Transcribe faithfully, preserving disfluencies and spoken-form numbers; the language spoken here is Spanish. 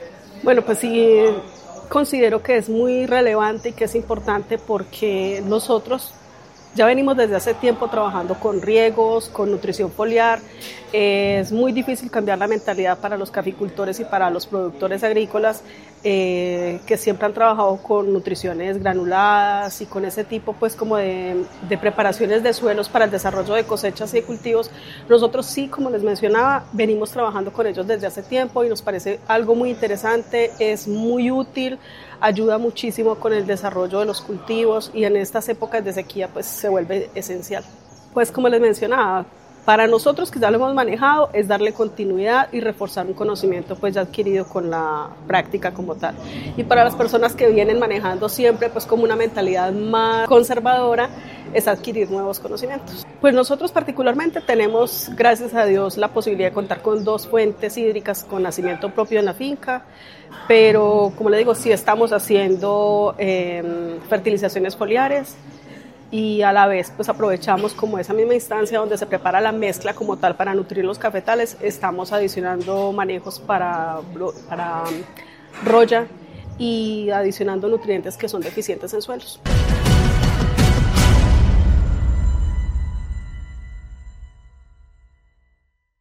Bueno, pues sí, considero que es muy relevante y que es importante porque nosotros ya venimos desde hace tiempo trabajando con riegos, con nutrición foliar. Eh, es muy difícil cambiar la mentalidad para los caficultores y para los productores agrícolas eh, que siempre han trabajado con nutriciones granuladas y con ese tipo pues como de, de preparaciones de suelos para el desarrollo de cosechas y de cultivos. Nosotros sí, como les mencionaba, venimos trabajando con ellos desde hace tiempo y nos parece algo muy interesante, es muy útil, ayuda muchísimo con el desarrollo de los cultivos y en estas épocas de sequía pues se vuelve esencial. Pues como les mencionaba, para nosotros que ya lo hemos manejado es darle continuidad y reforzar un conocimiento pues ya adquirido con la práctica como tal. Y para las personas que vienen manejando siempre pues como una mentalidad más conservadora es adquirir nuevos conocimientos. Pues nosotros particularmente tenemos, gracias a Dios, la posibilidad de contar con dos fuentes hídricas con nacimiento propio en la finca, pero como le digo, sí estamos haciendo eh, fertilizaciones foliares y a la vez pues aprovechamos como esa misma instancia donde se prepara la mezcla como tal para nutrir los cafetales, estamos adicionando manejos para, para roya y adicionando nutrientes que son deficientes en suelos.